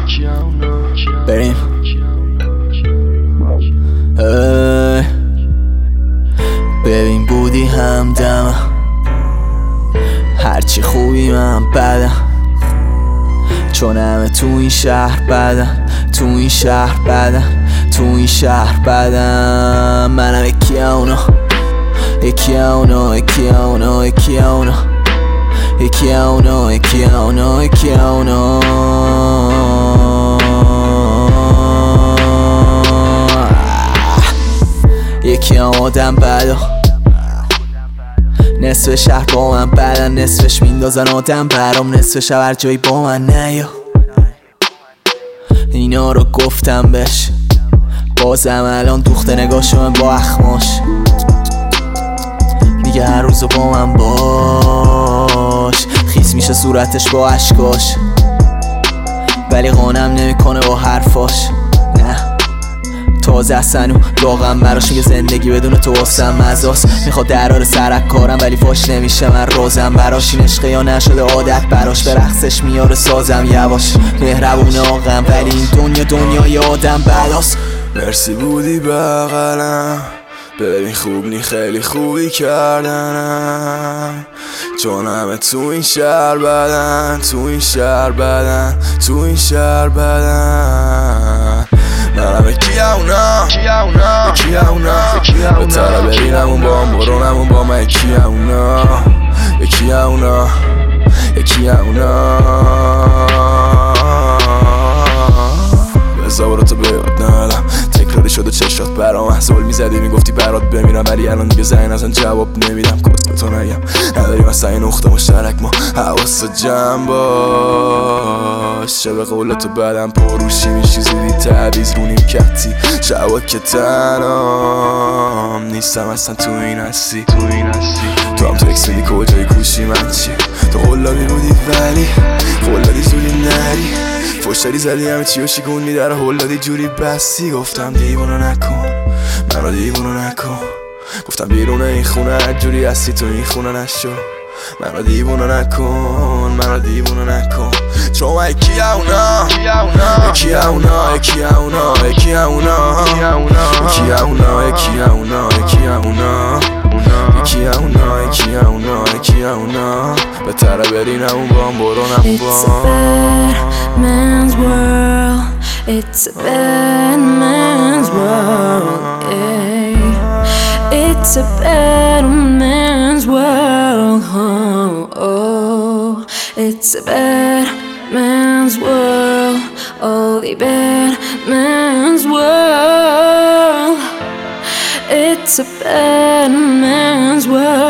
بریم ببین بودی همدمم، هرچی خوبی من بدم، چون همه تو این شهر بدن، تو این شهر بدن، تو این شهر بدن. منم یکی اونا، یکی اونا، یکی اونا، یکی اونا، یکی اونا، یکی اونا، یکی اونا. یکی هم آدم بدا، نصف شهر با من بدن، نصفش میندازن آدم برام، نصف شب هر جایی با من نیا. اینا رو گفتم بهش، بازم الان دوخته نگاهشو من با اخماش، میگه هر روزو با من باش، خیس میشه صورتش با عشقاش، ولی قانم نمیکنه با حرفاش. نه تازه اصلا واقعا براش میگه زندگی بدون تو واسم مزاست، میخواد درار سرک کارم ولی فاش نمیشه من رازم براش، این عشقه یا نشده عادت براش، به رقصش میاره سازم یواش، مهربونه آقم ولی این دنیا دنیای آدم بلاست. مرسی بودی بغلم، ببین خوب نی خیلی خوبی کردنم، چون همه تو این شهر بدن، تو این شهر بدن، تو این شهر بدن. منم یکی اونا، یکی اونا، بهتره برینمون با هم برونمون با من، یکی اونا، یکی اونا، یکی اونا. بزا براتو به یاد ندم، تکراری شده چشات برام، احزال میزدی میگفتی برات بمیرم، ولی الان دیگه زنگ نزن جواب نمیدم، کس به تو نگم نداریم اصلا این نقطه مشترک، ما حواست جمع باش، چه به قول تو بدم پروشی میشی زودی تعویز رو نیم کتی، شبا که تنام نیستم اصلا تو این هستی، تو هم تکس میدی کجای کوشی من چی، تو قلابی بودی ولی قلابی زودی نری، فشتری زدی همه چی و شیگون میدر هلدادی جوری بستی، گفتم دیوونو نکن منو دیوونو نکن، گفتم بیرون این خونه هر جوری هستی تو این خونه نشو، منو دیوونو نکن، منو دیوونو نکن، چون من یکی اونا، یکی اونا، یکی اونا، یکی اونا، یکی اونا، یکی اونا، یکی اونا، یکی اونا، یکی اونا، یکی اونا. بهتره برینمون با هم برونم با هم. It's a bad man's world, yeah. It's a bad man's world, oh, oh. It's a bad man's world, only bad man's world. It's a bad man's world.